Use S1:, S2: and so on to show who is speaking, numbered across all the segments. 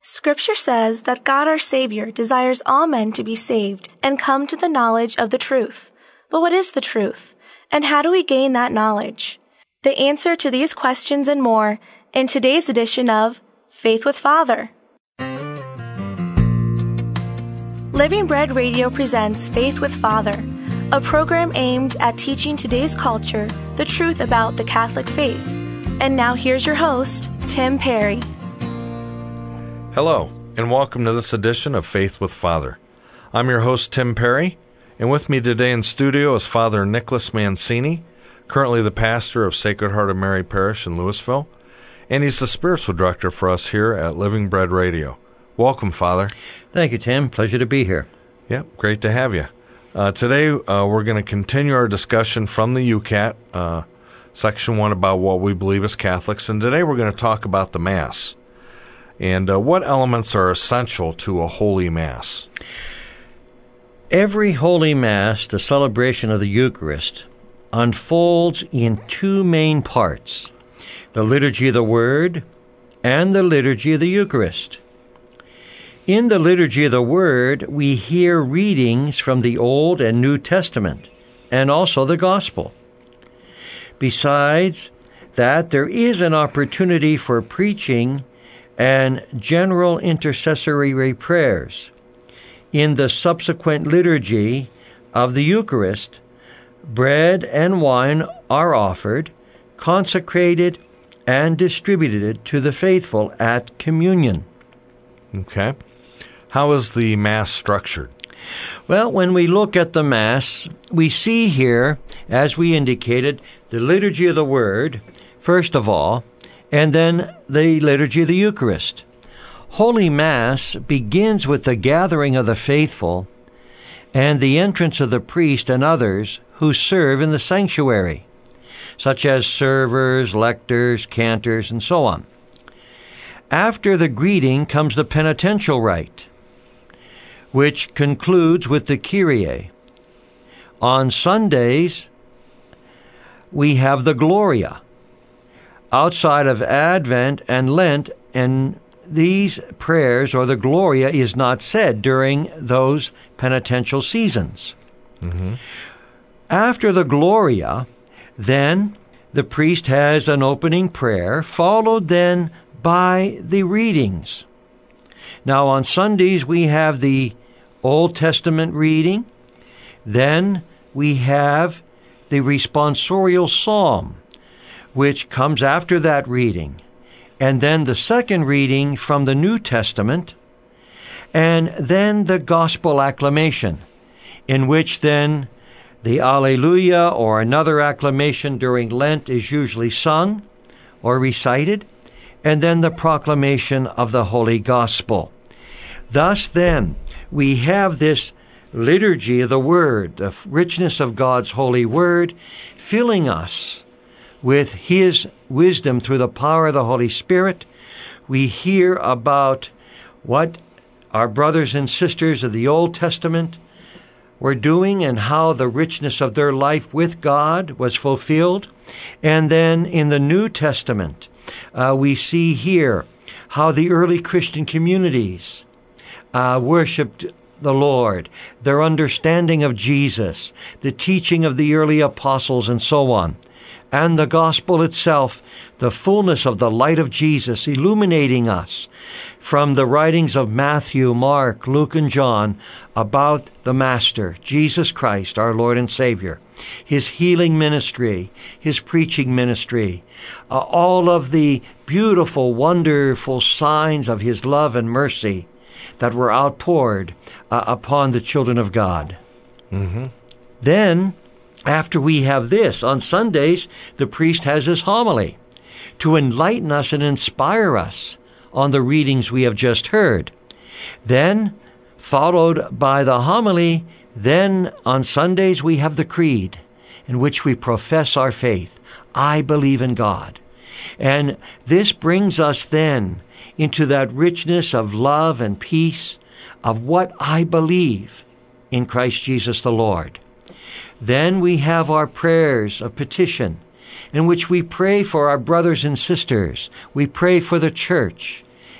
S1: Scripture says that God our Savior desires all men to be saved and come to the knowledge of the truth. But what is the truth? And how do we gain that knowledge? The answer to these questions and more in today's edition of Faith with Father. Living Bread Radio presents Faith with Father, a program aimed at teaching today's culture the truth about the Catholic faith. And now here's your host, Tim Perry.
S2: Hello, and welcome to this edition of Faith with Father. I'm your host, Tim Perry, and with me today in studio is Father Nicholas Mancini, currently the pastor of Sacred Heart of Mary Parish in Louisville, and he's the spiritual director for us here at Living Bread Radio. Welcome, Father.
S3: Thank you, Tim. Pleasure to be here.
S2: Yep, great to have you. Today, we're going to continue our discussion from the UCAT, Section 1 about what we believe as Catholics, and today we're going to talk about the Mass. And what elements are essential to a Holy Mass?
S3: Every Holy Mass, the celebration of the Eucharist, unfolds in two main parts, the Liturgy of the Word and the Liturgy of the Eucharist. In the Liturgy of the Word, we hear readings from the Old and New Testament, and also the Gospel. Besides that, there is an opportunity for preaching and general intercessory prayers. In the subsequent liturgy of the Eucharist, bread and wine are offered, consecrated, and distributed to the faithful at communion.
S2: Okay. How is the Mass structured?
S3: Well, when we look at the Mass, we see here, as we indicated, the Liturgy of the Word, first of all, and then the Liturgy of the Eucharist. Holy Mass begins with the gathering of the faithful and the entrance of the priest and others who serve in the sanctuary, such as servers, lectors, cantors, and so on. After the greeting comes the penitential rite, which concludes with the Kyrie. On Sundays, we have the Gloria. Outside of Advent and Lent, and these prayers or the Gloria is not said during those penitential seasons. Mm-hmm. After the Gloria, then the priest has an opening prayer, followed then by the readings. Now on Sundays we have the Old Testament reading, then we have the responsorial psalm, which comes after that reading, and then the second reading from the New Testament, and then the Gospel acclamation, in which then the Alleluia or another acclamation during Lent is usually sung or recited, and then the proclamation of the Holy Gospel. Thus then, we have this liturgy of the Word, the richness of God's holy Word, filling us with His wisdom through the power of the Holy Spirit. We hear about what our brothers and sisters of the Old Testament were doing and how the richness of their life with God was fulfilled. And then in the New Testament, we see here how the early Christian communities worshipped the Lord, their understanding of Jesus, the teaching of the early apostles, and so on. And the gospel itself, the fullness of the light of Jesus illuminating us from the writings of Matthew, Mark, Luke, and John about the Master, Jesus Christ, our Lord and Savior, His healing ministry, His preaching ministry, all of the beautiful, wonderful signs of His love and mercy that were outpoured upon the children of God. Mm-hmm. Then, after we have this, on Sundays, the priest has his homily to enlighten us and inspire us on the readings we have just heard. Then, followed by the homily, then on Sundays we have the creed, in which we profess our faith. I believe in God. And this brings us then into that richness of love and peace of what I believe in Christ Jesus the Lord. Then we have our prayers of petition, in which we pray for our brothers and sisters. We pray for the church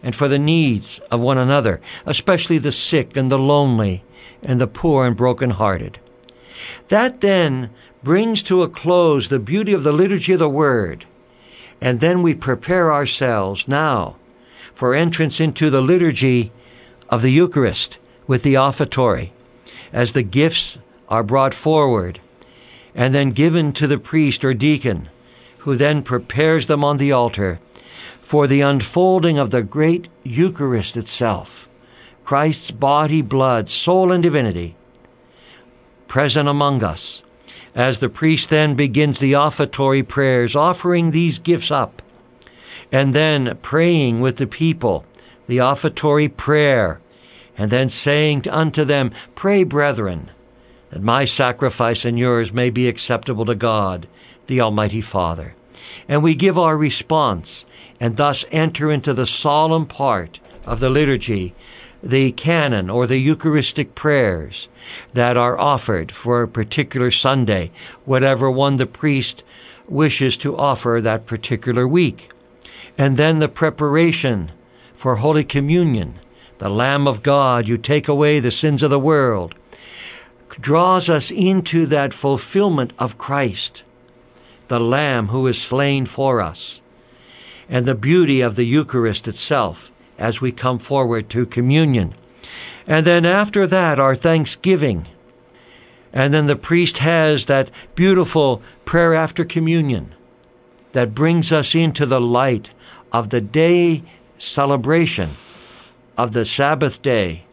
S3: and for the needs of one another, especially the sick and the lonely and the poor and brokenhearted. That then brings to a close the beauty of the liturgy of the Word, and then we prepare ourselves now for entrance into the liturgy of the Eucharist with the offertory, as the gifts are brought forward and then given to the priest or deacon, who then prepares them on the altar for the unfolding of the great Eucharist itself, Christ's body, blood, soul, and divinity, present among us, as the priest then begins the offertory prayers, offering these gifts up, and then praying with the people, the offertory prayer, and then saying unto them, "Pray, brethren, that my sacrifice and yours may be acceptable to God, the Almighty Father." And we give our response, and thus enter into the solemn part of the liturgy, the canon or the Eucharistic prayers that are offered for a particular Sunday, whatever one the priest wishes to offer that particular week. And then the preparation for Holy Communion, the Lamb of God, you take away the sins of the world, draws us into that fulfillment of Christ, the Lamb who is slain for us, and the beauty of the Eucharist itself as we come forward to communion. And then after that, our thanksgiving. And then the priest has that beautiful prayer after communion that brings us into the light of the day celebration of the Sabbath day,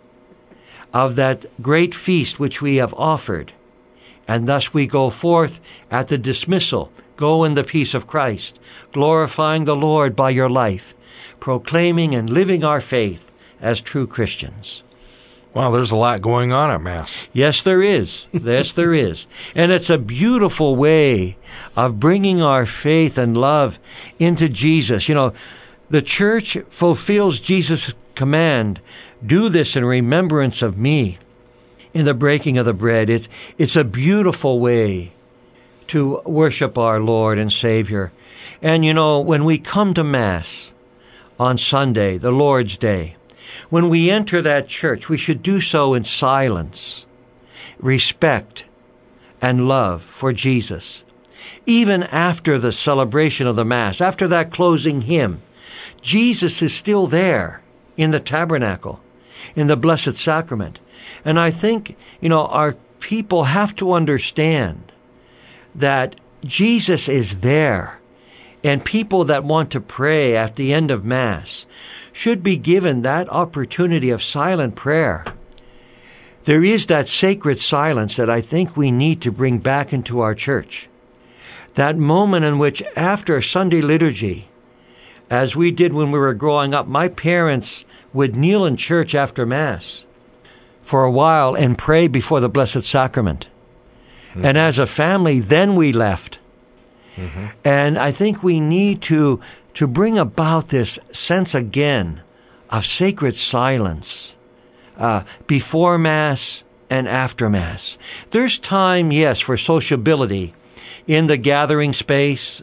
S3: of that great feast which we have offered. And thus we go forth at the dismissal. Go in the peace of Christ, glorifying the Lord by your life, proclaiming and living our faith as true Christians.
S2: Wow, there's a lot going on at Mass.
S3: Yes, there is. Yes, there is. And it's a beautiful way of bringing our faith and love into Jesus. You know, the church fulfills Jesus' command, "Do this in remembrance of me," in the breaking of the bread. It's a beautiful way to worship our Lord and Savior. And you know, when we come to Mass on Sunday, the Lord's Day, when we enter that church, we should do so in silence, respect, and love for Jesus. Even after the celebration of the Mass, after that closing hymn, Jesus is still there in the tabernacle, in the Blessed Sacrament. And I think, you know, our people have to understand that Jesus is there, and people that want to pray at the end of Mass should be given that opportunity of silent prayer. There is that sacred silence that I think we need to bring back into our church. That moment in which, after Sunday liturgy, as we did when we were growing up, my parents would kneel in church after Mass for a while and pray before the Blessed Sacrament. Mm-hmm. And as a family, then we left. Mm-hmm. And I think we need to bring about this sense again of sacred silence before Mass and after Mass. There's time, yes, for sociability in the gathering space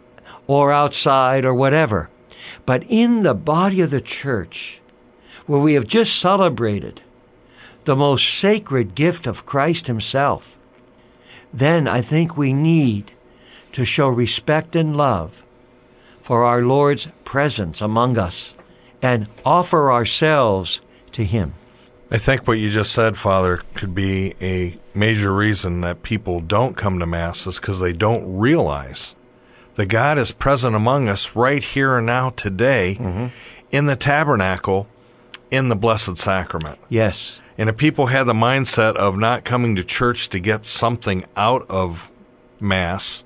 S3: or outside or whatever. But in the body of the church, where we have just celebrated the most sacred gift of Christ himself, then I think we need to show respect and love for our Lord's presence among us and offer ourselves to him.
S2: I think what you just said, Father, could be a major reason that people don't come to Mass is because they don't realize that God is present among us right here and now today, mm-hmm. in the tabernacle, in the Blessed Sacrament.
S3: Yes.
S2: And if people had the mindset of not coming to church to get something out of Mass,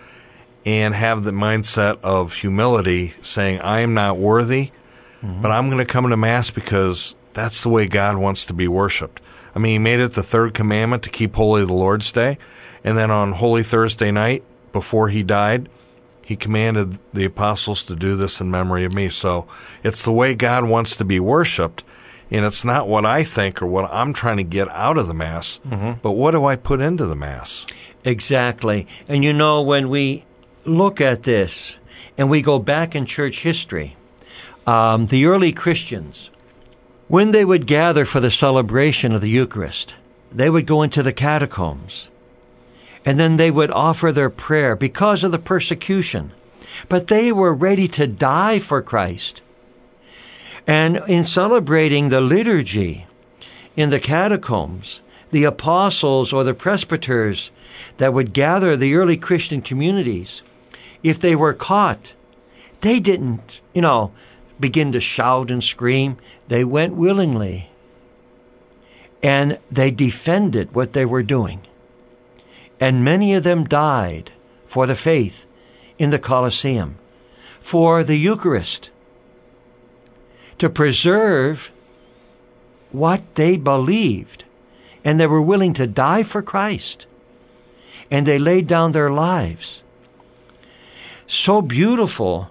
S2: and have the mindset of humility, saying, I am not worthy, mm-hmm. but I'm going to come to Mass because that's the way God wants to be worshipped. I mean, he made it the third commandment to keep holy the Lord's Day, and then on Holy Thursday night, before he died, he commanded the apostles to do this in memory of me. So it's the way God wants to be worshipped, and it's not what I think or what I'm trying to get out of the Mass, mm-hmm. but what do I put into the Mass?
S3: Exactly. And you know, when we look at this and we go back in church history, the early Christians, when they would gather for the celebration of the Eucharist, they would go into the catacombs, and then they would offer their prayer because of the persecution. But they were ready to die for Christ. And in celebrating the liturgy in the catacombs, the apostles or the presbyters that would gather the early Christian communities, if they were caught, they didn't, begin to shout and scream. They went willingly. And they defended what they were doing. And many of them died for the faith in the Colosseum, for the Eucharist, to preserve what they believed. And they were willing to die for Christ. And they laid down their lives. So beautiful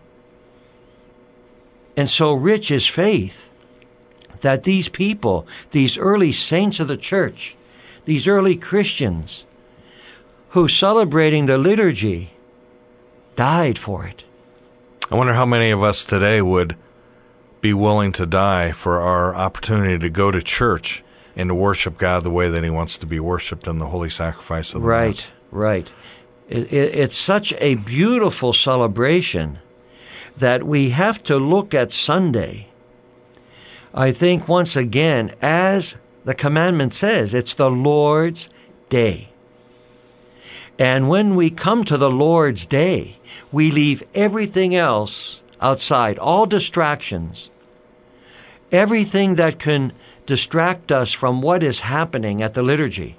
S3: and so rich is faith that these people, these early saints of the church, these early Christians who celebrating the liturgy died for it.
S2: I wonder how many of us today would be willing to die for our opportunity to go to church and to worship God the way that He wants to be worshipped in the holy sacrifice of the Mass.
S3: Right. It's such a beautiful celebration that we have to look at Sunday, I think, once again, as the commandment says, it's the Lord's Day. And when we come to the Lord's Day, we leave everything else outside, all distractions, everything that can distract us from what is happening at the liturgy.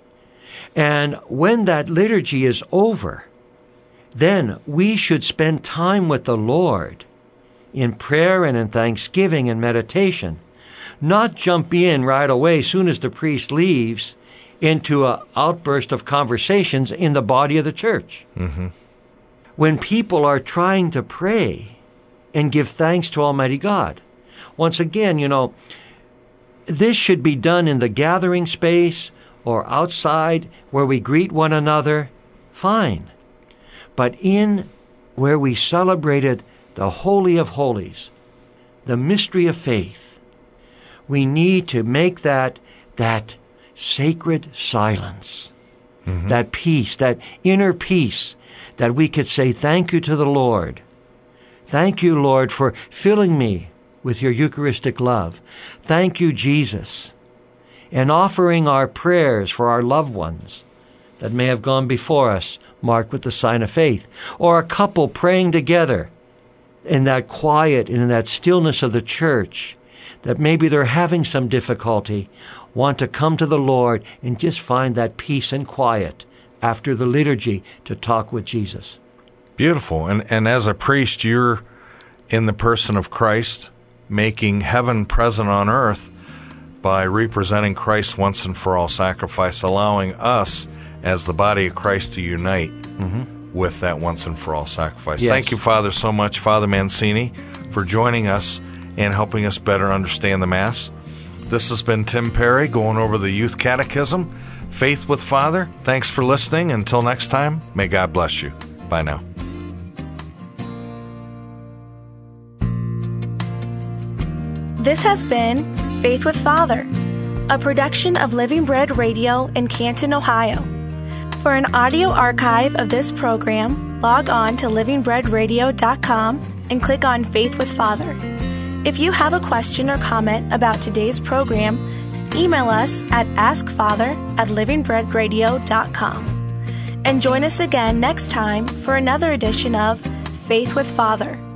S3: And when that liturgy is over, then we should spend time with the Lord in prayer and in thanksgiving and meditation, not jump in right away as soon as the priest leaves into an outburst of conversations in the body of the church.
S2: Mm-hmm.
S3: When people are trying to pray and give thanks to Almighty God, once again, this should be done in the gathering space or outside where we greet one another, fine. But in where we celebrated the Holy of Holies, the mystery of faith, we need to make that sacred silence,
S2: mm-hmm.
S3: that peace, that inner peace, that we could say thank you to the Lord. Thank you, Lord, for filling me with your Eucharistic love. Thank you, Jesus. And offering our prayers for our loved ones that may have gone before us, marked with the sign of faith. Or a couple praying together in that quiet and in that stillness of the church, that maybe they're having some difficulty, want to come to the Lord and just find that peace and quiet after the liturgy to talk with Jesus.
S2: Beautiful. And as a priest, you're in the person of Christ, making heaven present on earth by representing Christ's once and for all sacrifice, allowing us as the body of Christ to unite with that once and for all sacrifice.
S3: Yes.
S2: Thank you, Father, so much, Father Mancini, for joining us and helping us better understand the Mass. This has been Tim Perry going over the Youth Catechism, Faith with Father. Thanks for listening. Until next time, may God bless you. Bye now.
S1: This has been Faith with Father, a production of Living Bread Radio in Canton, Ohio. For an audio archive of this program, log on to livingbreadradio.com and click on Faith with Father. If you have a question or comment about today's program, email us at askfather@livingbreadradio.com. And join us again next time for another edition of Faith with Father.